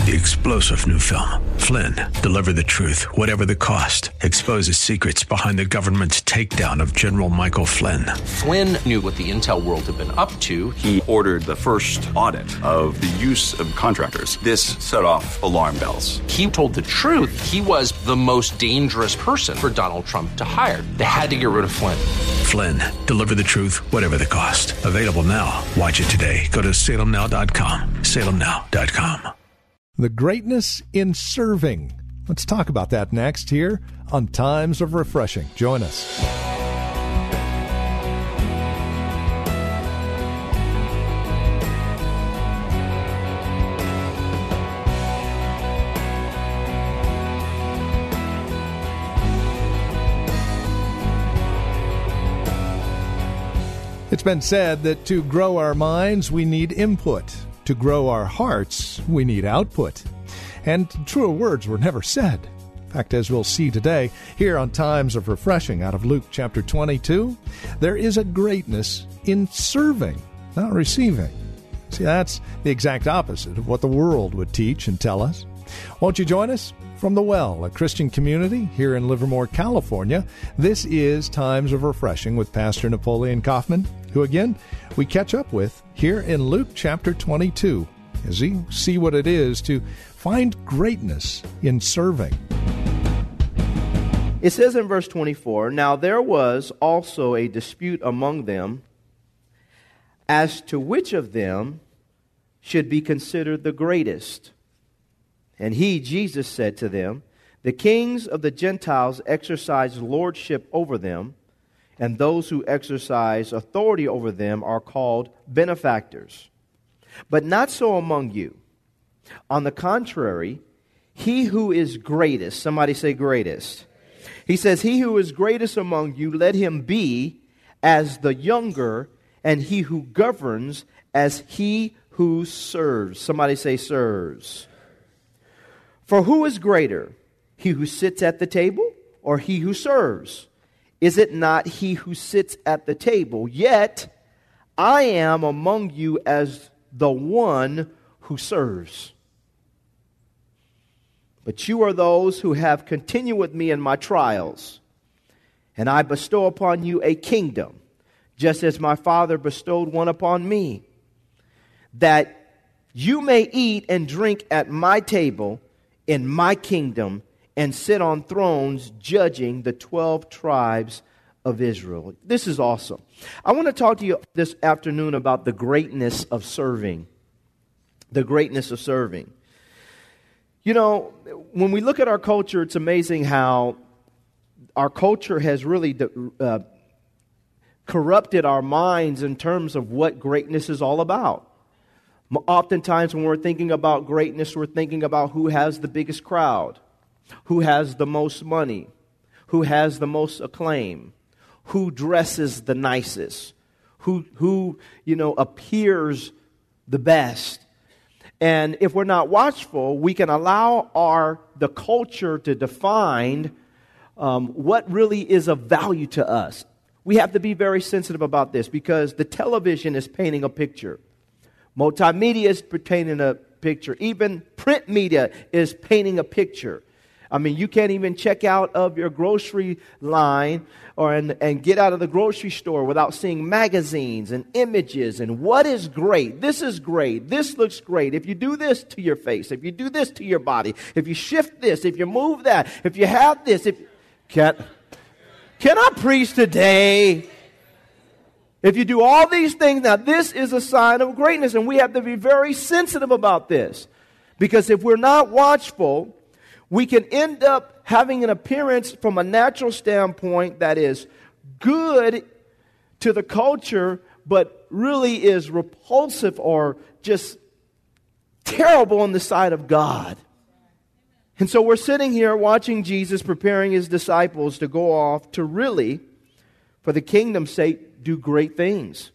The explosive new film, Flynn, deliver the truth, whatever the cost. Exposes secrets behind the government's takedown of General Michael Flynn. Flynn knew what the intel world had been up to. He ordered the first audit of the use of contractors. This set off alarm bells. He told the truth. He was the most dangerous person for Donald Trump to hire. They had to get rid of Flynn. Flynn, deliver the truth, whatever the cost. Available now. Watch it today. Go to salemnow.com. salemnow.com. The greatness in serving. Let's talk about that next here on Times of Refreshing. Join us. It's been said that to grow our minds, we need input. To grow our hearts, we need output. And truer words were never said. In fact, as we'll see today, here on Times of Refreshing out of Luke chapter 22, there is a greatness in serving, not receiving. See, that's the exact opposite of what the world would teach and tell us. Won't you join us? From The Well, a Christian community here in Livermore, California, this is Times of Refreshing with Pastor Napoleon Kaufman, who again, we catch up with here in Luke chapter 22, as we see what it is to find greatness in serving. It says in verse 24, "Now there was also a dispute among them as to which of them should be considered the greatest. And he, Jesus, said to them, The kings of the Gentiles exercise lordship over them, and those who exercise authority over them are called benefactors. But not so among you. On the contrary, he who is greatest," somebody say greatest. He says, "He who is greatest among you, let him be as the younger, and he who governs as he who serves." Somebody say serves. "For who is greater, he who sits at the table or he who serves? Is it not he who sits at the table? Yet I am among you as the one who serves. But you are those who have continued with me in my trials, and I bestow upon you a kingdom, just as my Father bestowed one upon me, that you may eat and drink at my table in my kingdom, and sit on thrones judging the 12 tribes of Israel." This is awesome. I want to talk to you this afternoon about the greatness of serving. The greatness of serving. You know, when we look at our culture, it's amazing how our culture has really corrupted our minds in terms of what greatness is all about. Oftentimes when we're thinking about greatness, we're thinking about who has the biggest crowd, who has the most money, who has the most acclaim, who dresses the nicest, who appears the best. And if we're not watchful, we can allow the culture to define what really is of value to us. We have to be very sensitive about this because the television is painting a picture. Multimedia is painting a picture. Even print media is painting a picture. I mean, you can't even check out of your grocery line and get out of the grocery store without seeing magazines and images and what is great. This is great. This looks great. If you do this to your face, if you do this to your body, if you shift this, if you move that, if you have this, can I preach today? If you do all these things, now this is a sign of greatness, and we have to be very sensitive about this. Because if we're not watchful, we can end up having an appearance from a natural standpoint that is good to the culture, but really is repulsive or just terrible on the side of God. And so we're sitting here watching Jesus preparing his disciples to go off to really, for the kingdom's sake, do great things.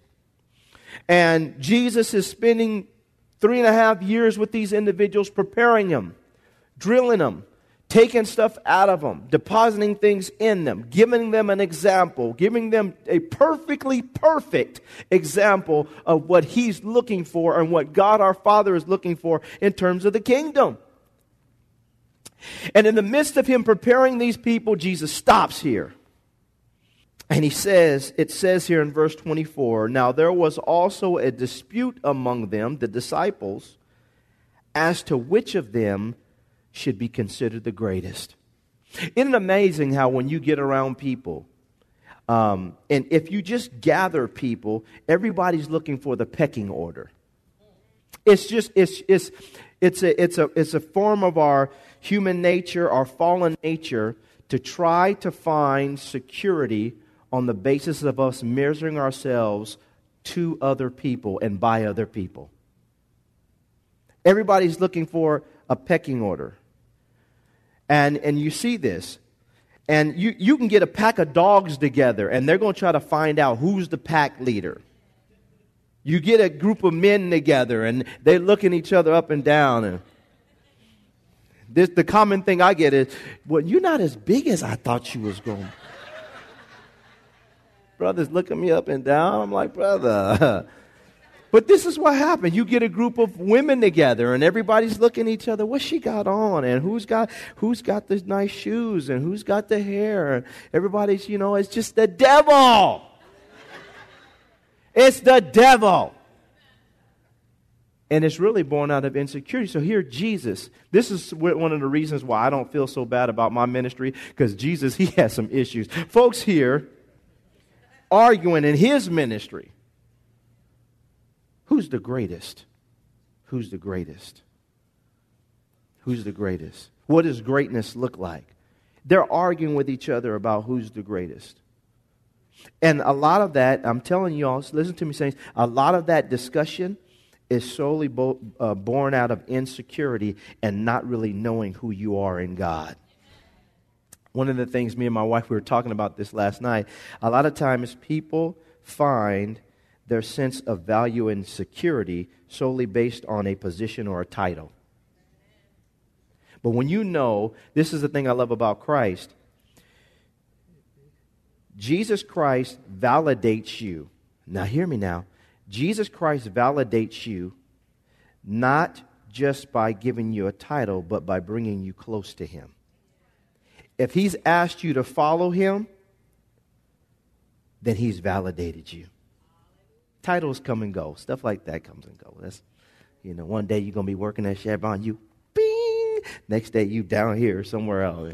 And Jesus is spending 3.5 years with these individuals, preparing them, drilling them, taking stuff out of them, depositing things in them, giving them an example, giving them a perfectly perfect example of what He's looking for and what God our Father is looking for in terms of the kingdom. And in the midst of Him preparing these people, Jesus stops here. And it says here in verse 24, now there was also a dispute among them, the disciples, as to which of them should be considered the greatest. Isn't it amazing how when you get around people, and if you just gather people, everybody's looking for the pecking order. It's a form of our human nature, our fallen nature, to try to find security on the basis of us measuring ourselves to other people and by other people. Everybody's looking for a pecking order. And you see this. And you can get a pack of dogs together and they're going to try to find out who's the pack leader. You get a group of men together and they're looking each other up and down. And the common thing I get is, well, you're not as big as I thought you was going. Brothers looking me up and down. I'm like, brother. But this is what happened. You get a group of women together and everybody's looking at each other. What's she got on? And who's got the nice shoes? And who's got the hair? And everybody's, it's just the devil. It's the devil. And it's really born out of insecurity. So here, Jesus, this is one of the reasons why I don't feel so bad about my ministry, because Jesus, He has some issues. Folks here arguing in His ministry. Who's the greatest? Who's the greatest? Who's the greatest? What does greatness look like? They're arguing with each other about who's the greatest. And a lot of that, I'm telling you all, listen to me, saints, a lot of that discussion is solely born out of insecurity and not really knowing who you are in God. One of the things me and my wife, we were talking about this last night, a lot of times people find their sense of value and security solely based on a position or a title. But when you know, this is the thing I love about Christ, Jesus Christ validates you. Now hear me now. Jesus Christ validates you not just by giving you a title, but by bringing you close to Him. If He's asked you to follow Him, then He's validated you. Titles come and go. Stuff like that comes and goes. That's, one day you're going to be working at Chevron, you bing. Next day you down here somewhere else.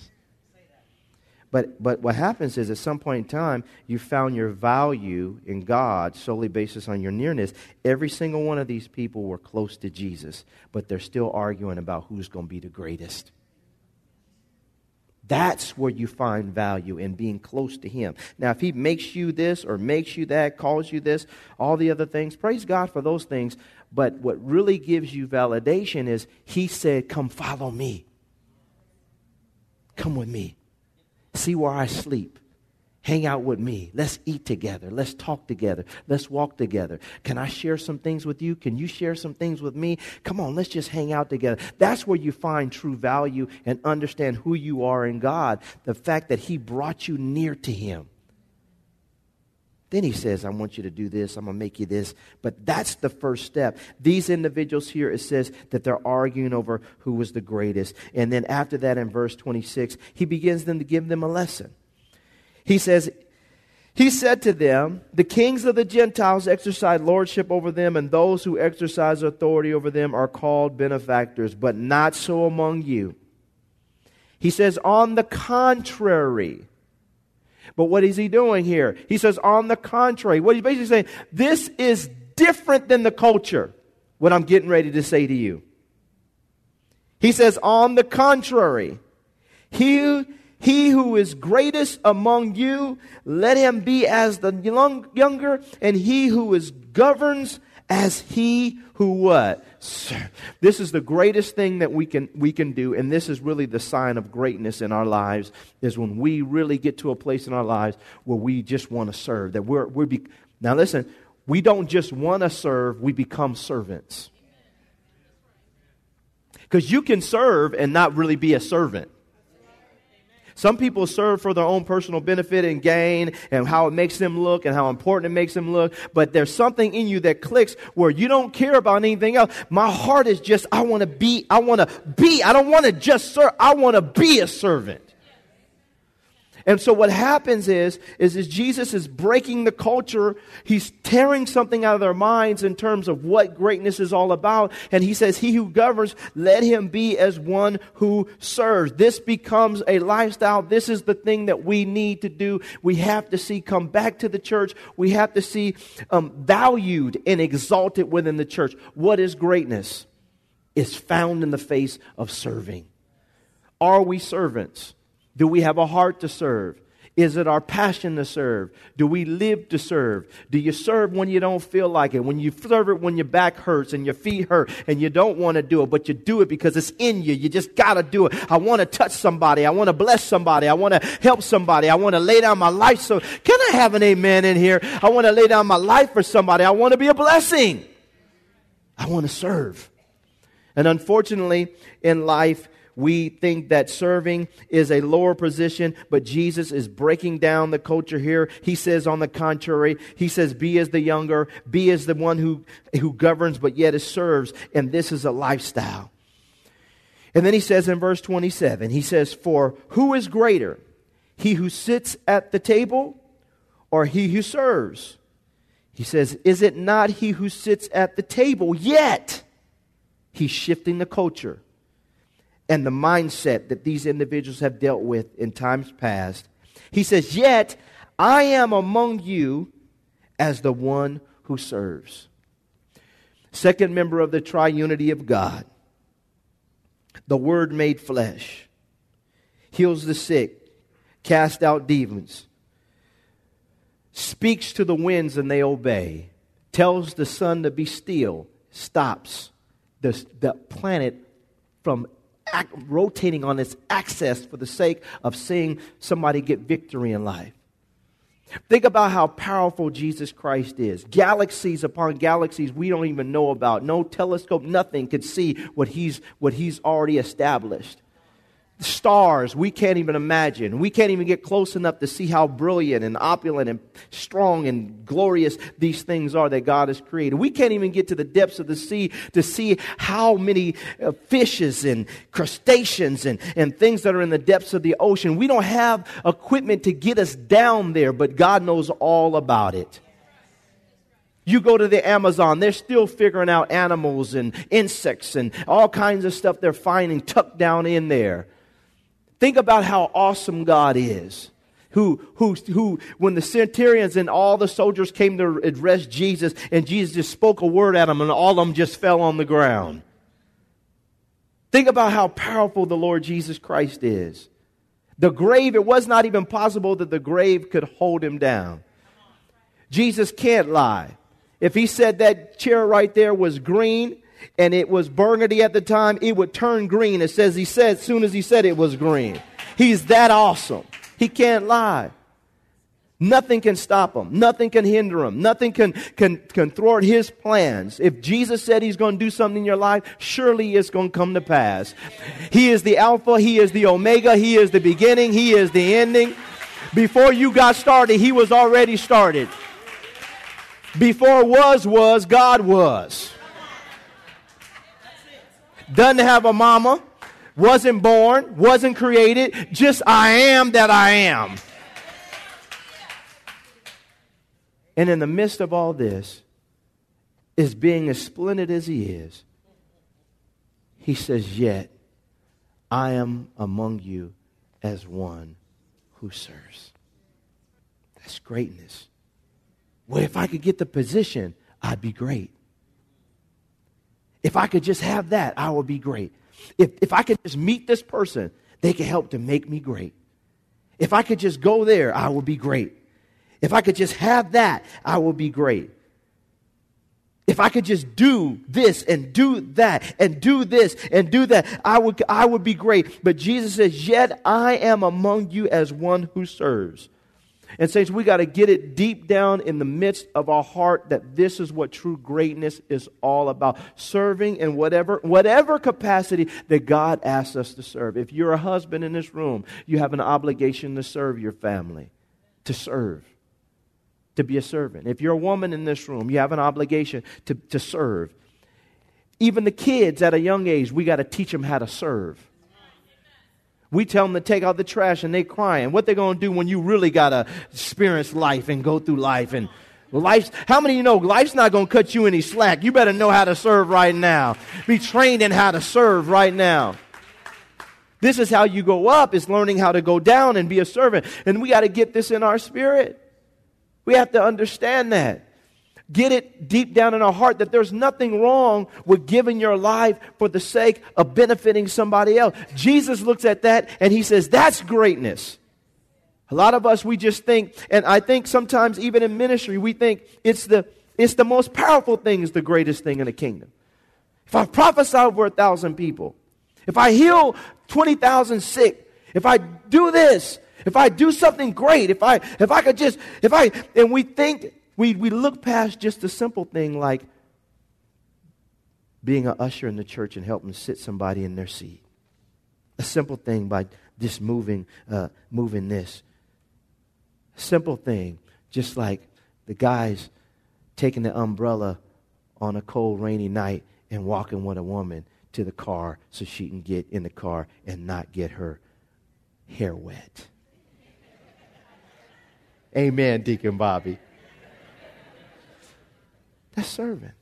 But what happens is at some point in time, you found your value in God solely based on your nearness. Every single one of these people were close to Jesus, but they're still arguing about who's going to be the greatest. That's where you find value in being close to Him. Now, if He makes you this or makes you that, calls you this, all the other things, praise God for those things. But what really gives you validation is He said, come follow me. Come with me. See where I sleep. Hang out with me. Let's eat together. Let's talk together. Let's walk together. Can I share some things with you? Can you share some things with me? Come on, let's just hang out together. That's where you find true value and understand who you are in God. The fact that He brought you near to Him. Then He says, I want you to do this. I'm going to make you this. But that's the first step. These individuals here, it says that they're arguing over who was the greatest. And then after that, in verse 26, He begins then to give them a lesson. He says, He said to them, the kings of the Gentiles exercise lordship over them, and those who exercise authority over them are called benefactors, but not so among you. He says, on the contrary. But what is He doing here? He says, on the contrary. What He's basically saying, this is different than the culture, what I'm getting ready to say to you. He says, on the contrary, He who is greatest among you, let him be as the younger, and he who governs as he who what? This is the greatest thing that we can do, and this is really the sign of greatness in our lives, is when we really get to a place in our lives where we just want to serve. That now listen, we don't just want to serve, we become servants. Because you can serve and not really be a servant. Some people serve for their own personal benefit and gain and how it makes them look and how important it makes them look. But there's something in you that clicks where you don't care about anything else. My heart is just, I want to be. I don't want to just serve. I want to be a servant. And so what happens is Jesus is breaking the culture. He's tearing something out of their minds in terms of what greatness is all about. And he says, he who governs, let him be as one who serves. This becomes a lifestyle. This is the thing that we need to do. We have to see come back to the church. We have to see valued and exalted within the church. What is greatness? It's found in the face of serving. Are we servants? Do we have a heart to serve? Is it our passion to serve? Do we live to serve? Do you serve when you don't feel like it? When you serve it when your back hurts and your feet hurt and you don't want to do it, but you do it because it's in you. You just got to do it. I want to touch somebody. I want to bless somebody. I want to help somebody. I want to lay down my life. So can I have an amen in here? I want to lay down my life for somebody. I want to be a blessing. I want to serve. And unfortunately, in life, we think that serving is a lower position, but Jesus is breaking down the culture here. He says, on the contrary, he says, be as the younger, be as the one who governs, but yet is serves. And this is a lifestyle. And then he says in verse 27, he says, for who is greater, he who sits at the table or he who serves? He says, is it not he who sits at the table? Yet he's shifting the culture and the mindset that these individuals have dealt with in times past. He says, yet I am among you as the one who serves. Second member of the triunity of God. The Word made flesh. Heals the sick. Casts out demons. Speaks to the winds and they obey. Tells the sun to be still. Stops the planet from rotating on its axis for the sake of seeing somebody get victory in life. Think about how powerful Jesus Christ is. Galaxies upon galaxies we don't even know about. No telescope, nothing could see what he's already established. Stars we can't even imagine. We can't even get close enough to see how brilliant and opulent and strong and glorious these things are that God has created. We can't even get to the depths of the sea to see how many fishes and crustaceans and things that are in the depths of the ocean. We don't have equipment to get us down there, but God knows all about it. You go to the Amazon, they're still figuring out animals and insects and all kinds of stuff they're finding tucked down in there. Think about how awesome God is. Who, when the centurions and all the soldiers came to address Jesus, and Jesus just spoke a word at them, and all of them just fell on the ground. Think about how powerful the Lord Jesus Christ is. The grave, it was not even possible that the grave could hold him down. Jesus can't lie. If he said that chair right there was green, and it was burgundy at the time, it would turn green. It says he said as soon as he said it was green. He's that awesome. He can't lie. Nothing can stop him. Nothing can hinder him. Nothing can thwart his plans. If Jesus said he's going to do something in your life, surely it's going to come to pass. He is the Alpha. He is the Omega. He is the beginning. He is the ending. Before you got started, he was already started. Before was, God was. Doesn't have a mama, wasn't born, wasn't created, just I am that I am. And in the midst of all this, is being as splendid as he is, he says, yet I am among you as one who serves. That's greatness. Well, if I could get the position, I'd be great. If I could just have that, I would be great. If I could just meet this person, they could help to make me great. If I could just go there, I would be great. If I could just have that, I would be great. If I could just do this and do that and do this and do that, I would be great. But Jesus says, yet I am among you as one who serves. And saints, we got to get it deep down in the midst of our heart that this is what true greatness is all about. Serving in whatever capacity that God asks us to serve. If you're a husband in this room, you have an obligation to serve your family. To serve. To be a servant. If you're a woman in this room, you have an obligation to serve. Even the kids at a young age, we got to teach them how to serve. We tell them to take out the trash and they crying. What they going to do when you really got to experience life and go through life? And how many of you know life's not going to cut you any slack? You better know how to serve right now. Be trained in how to serve right now. This is how you go up, is learning how to go down and be a servant. And we got to get this in our spirit. We have to understand that. Get it deep down in our heart that there's nothing wrong with giving your life for the sake of benefiting somebody else. Jesus looks at that and he says, that's greatness. A lot of us, we just think, and I think sometimes even in ministry, we think it's the most powerful thing is the greatest thing in the kingdom. If I prophesy over 1,000 people, if I heal 20,000 sick, if I do this, if I do something great, and we think, we look past just a simple thing like being an usher in the church and helping sit somebody in their seat. A simple thing by just moving this. A simple thing, just like the guys taking the umbrella on a cold, rainy night and walking with a woman to the car so she can get in the car and not get her hair wet. Amen, Deacon Bobby. That's serving.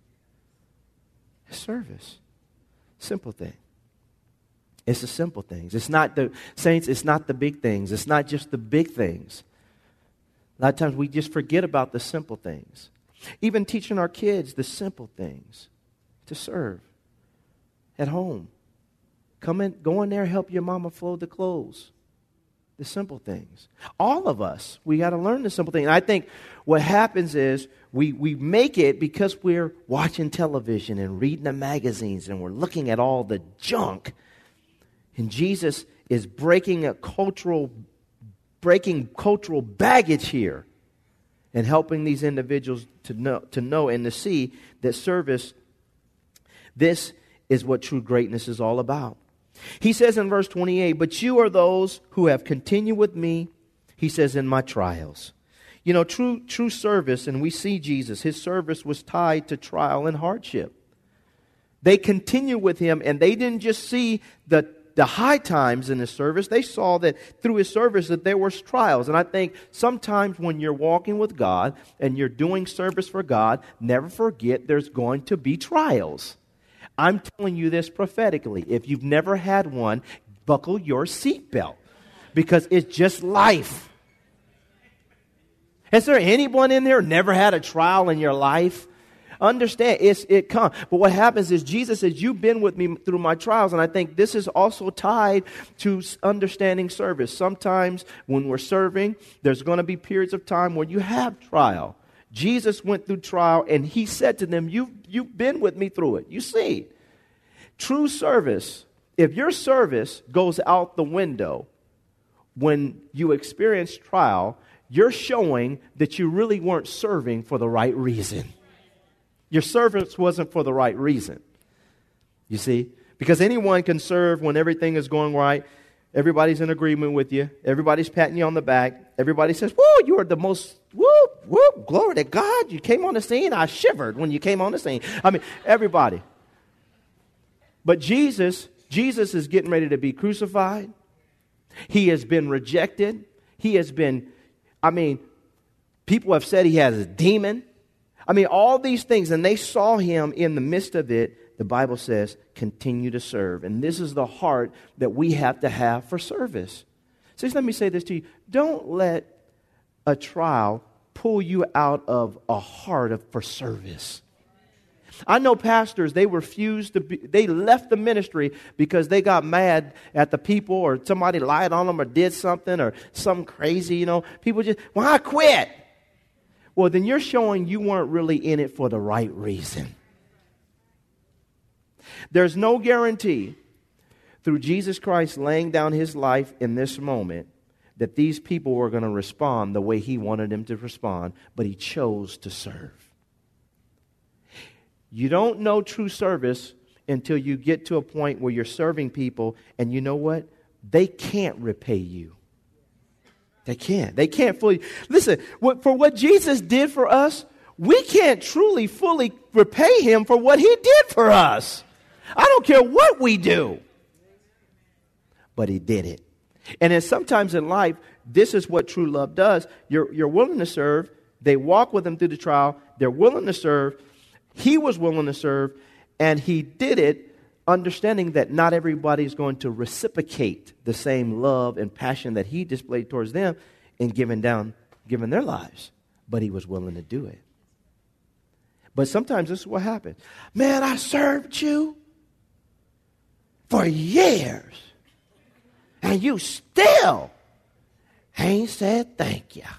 It's service. Simple thing. It's the simple things. It's not the saints, it's not the big things. It's not just the big things. A lot of times we just forget about the simple things. Even teaching our kids the simple things to serve at home. Go in there, help your mama fold the clothes. The simple things. All of us, we got to learn the simple thing. And I think what happens is we make it because we're watching television and reading the magazines and we're looking at all the junk. And Jesus is breaking cultural baggage here and helping these individuals to know and to see that service, this is what true greatness is all about. He says in verse 28, but you are those who have continued with me, he says, in my trials. You know, true service, and we see Jesus, his service was tied to trial and hardship. They continued with him, and they didn't just see the high times in his service. They saw that through his service that there were trials. And I think sometimes when you're walking with God and you're doing service for God, never forget there's going to be trials. I'm telling you this prophetically. If you've never had one, buckle your seatbelt because it's just life. Is there anyone in there who never had a trial in your life? Understand, it comes. But what happens is Jesus says, you've been with me through my trials. And I think this is also tied to understanding service. Sometimes when we're serving, there's going to be periods of time where you have trial. Jesus went through trial and he said to them, you've been with me through it. You see, true service, if your service goes out the window when you experience trial, you're showing that you really weren't serving for the right reason. Your service wasn't for the right reason. You see, because anyone can serve when everything is going right. Everybody's in agreement with you. Everybody's patting you on the back. Everybody says, woo, you are the most, woo, glory to God. You came on the scene. I shivered when you came on the scene. I mean, everybody. But Jesus is getting ready to be crucified. He has been rejected. He has been, people have said he has a demon. All these things. And they saw him in the midst of it. The Bible says, continue to serve. And this is the heart that we have to have for service. So let me say this to you. Don't let a trial pull you out of a heart for service. I know pastors, they left the ministry because they got mad at the people or somebody lied on them or did something or something crazy, People just, I quit. Well, then you're showing you weren't really in it for the right reason. There's no guarantee through Jesus Christ laying down his life in this moment that these people were going to respond the way he wanted them to respond, but he chose to serve. You don't know true service until you get to a point where you're serving people, and you know what? They can't repay you. They can't. They can't fully. Listen, for what Jesus did for us, we can't truly, fully repay him for what he did for us. I don't care what we do. But he did it. And then sometimes in life, this is what true love does. You're willing to serve. They walk with him through the trial. They're willing to serve. He was willing to serve. And he did it understanding that not everybody is going to reciprocate the same love and passion that he displayed towards them in giving their lives. But he was willing to do it. But sometimes this is what happens. Man, I served you for years. And you still ain't said thank you.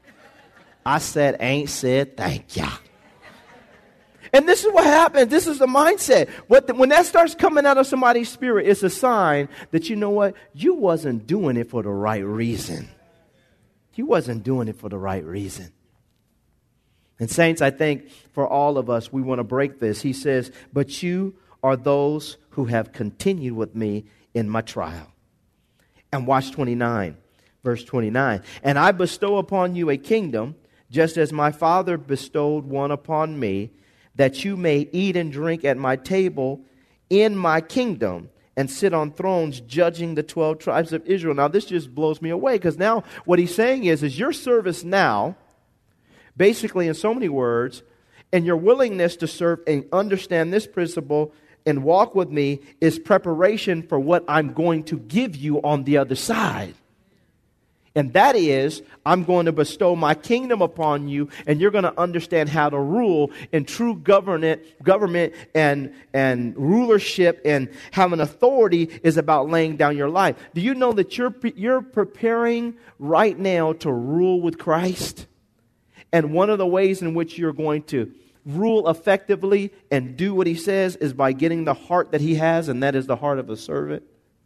I said ain't said thank you. And this is what happens. This is the mindset. When that starts coming out of somebody's spirit, it's a sign that, you know what? You wasn't doing it for the right reason. You wasn't doing it for the right reason. And saints, I think for all of us, we want to break this. He says, but you are those who have continued with me in my trial. And watch 29, verse 29. And I bestow upon you a kingdom, just as my Father bestowed one upon me, that you may eat and drink at my table in my kingdom and sit on thrones judging the 12 tribes of Israel. Now, this just blows me away, because now what he's saying is your service now, basically in so many words, and your willingness to serve and understand this principle and walk with me is preparation for what I'm going to give you on the other side. And that is, I'm going to bestow my kingdom upon you, and you're going to understand how to rule. And true government and rulership and having authority is about laying down your life. Do you know that you're preparing right now to rule with Christ? And one of the ways in which you're going to rule effectively and do what he says is by getting the heart that he has, and that is the heart of a servant.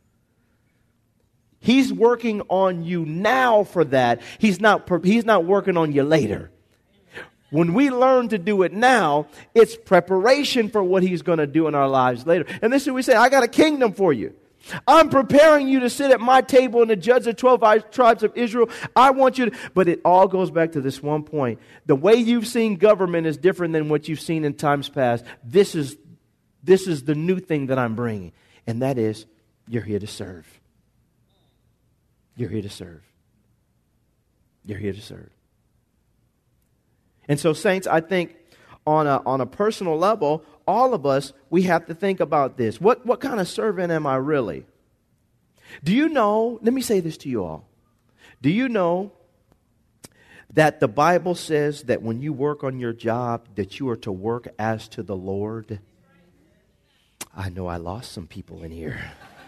He's working on you now for that. He's not working on you later. When we learn to do it now, it's preparation for what he's going to do in our lives later. And this is what we say, I got a kingdom for you. I'm preparing you to sit at my table and to judge the 12 tribes of Israel. I want you to, but it all goes back to this one point. The way you've seen government is different than what you've seen in times past. This is the new thing that I'm bringing. And that is, you're here to serve. You're here to serve. You're here to serve. And so, saints, I think on a personal level, all of us, we have to think about this. What kind of servant am I really? Do you know, let me say this to you all. Do you know that the Bible says that when you work on your job, that you are to work as to the Lord? I know I lost some people in here.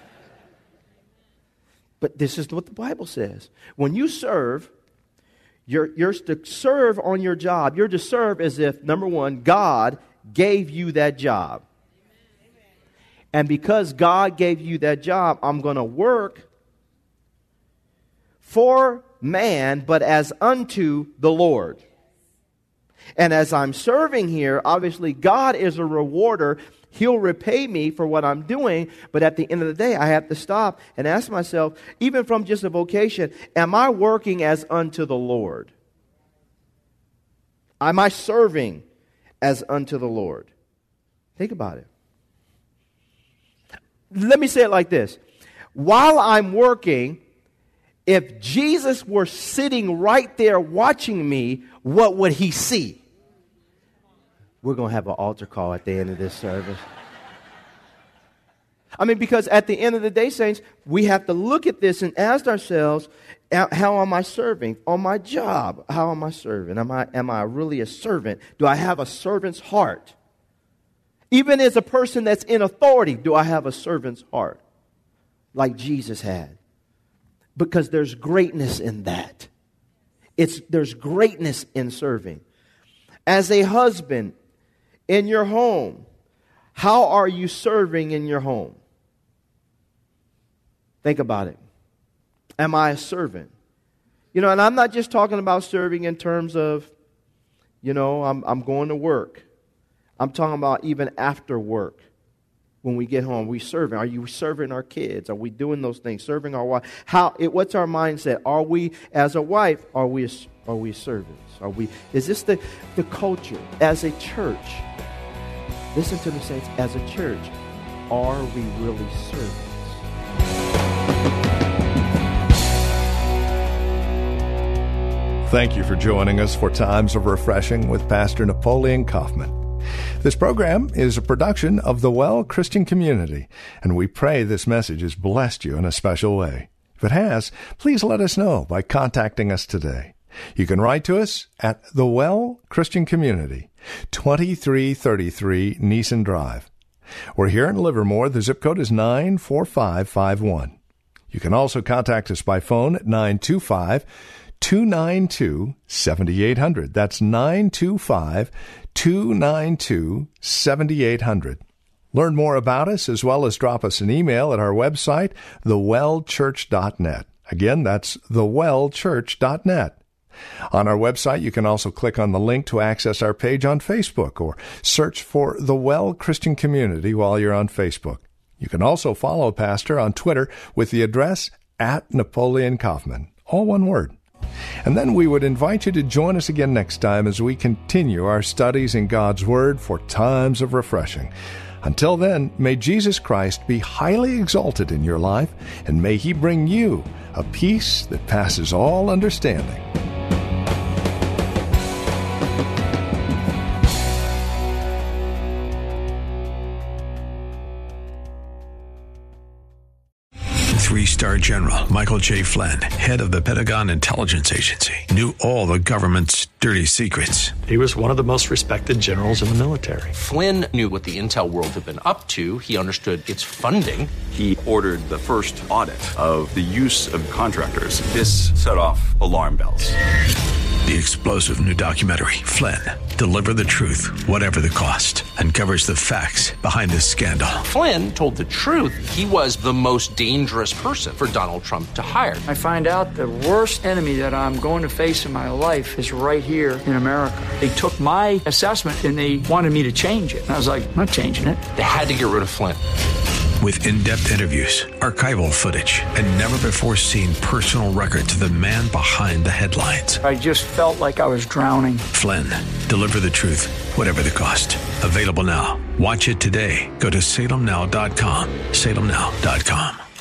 But this is what the Bible says. When you serve, you're to serve on your job. You're to serve as if, number one, God gave you that job. And because God gave you that job, I'm going to work for man, but as unto the Lord. And as I'm serving here, obviously God is a rewarder. He'll repay me for what I'm doing, but at the end of the day, I have to stop and ask myself, even from just a vocation, am I working as unto the Lord? Am I serving as unto the Lord? Think about it. Let me say it like this. While I'm working, if Jesus were sitting right there watching me, what would he see? We're going to have an altar call at the end of this service. I mean, because at the end of the day, saints, we have to look at this and ask ourselves, how am I serving? On my job, how am I serving? Am I really a servant? Do I have a servant's heart? Even as a person that's in authority, do I have a servant's heart? Like Jesus had. Because there's greatness in that. There's greatness in serving. As a husband, in your home, how are you serving in your home? Think about it. Am I a servant? You know, and I'm not just talking about serving in terms of, you know, I'm going to work. I'm talking about even after work. When we get home, we serving. Are you serving our kids? Are we doing those things? Serving our wife? What's our mindset? Are we, as a wife, are we servants? Is this the culture? As a church, listen to me, saints, as a church, are we really servants? Thank you for joining us for Times of Refreshing with Pastor Napoleon Kaufman. This program is a production of the Well Christian Community, and we pray this message has blessed you in a special way. If it has, please let us know by contacting us today. You can write to us at the Well Christian Community, 2333 Neeson Drive. We're here in Livermore. The zip code is 94551. You can also contact us by phone at 925-292-7800. That's 925-292-7800. Learn more about us as well as drop us an email at our website, thewellchurch.net. Again, that's thewellchurch.net. On our website, you can also click on the link to access our page on Facebook or search for the Well Christian Community while you're on Facebook. You can also follow Pastor on Twitter with the address @Napoleon Kaufman, all one word. And then we would invite you to join us again next time as we continue our studies in God's Word for Times of Refreshing. Until then, may Jesus Christ be highly exalted in your life, and may He bring you a peace that passes all understanding. 3-star General Michael J. Flynn, head of the Pentagon Intelligence Agency, knew all the government's dirty secrets. He was one of the most respected generals in the military. Flynn knew what the intel world had been up to. He understood its funding. He ordered the first audit of the use of contractors. This set off alarm bells. The explosive new documentary, Flynn, Deliver the Truth, Whatever the Cost, uncovers the facts behind this scandal. Flynn told the truth. He was the most dangerous person for Donald Trump to hire. I find out the worst enemy that I'm going to face in my life is right here in America. They took my assessment and they wanted me to change it. And I was like, I'm not changing it. They had to get rid of Flynn. With in-depth interviews, archival footage, and never-before-seen personal records of the man behind the headlines. I just felt like I was drowning. Flynn, Deliver the Truth, Whatever the Cost. Available now. Watch it today. Go to salemnow.com. salemnow.com.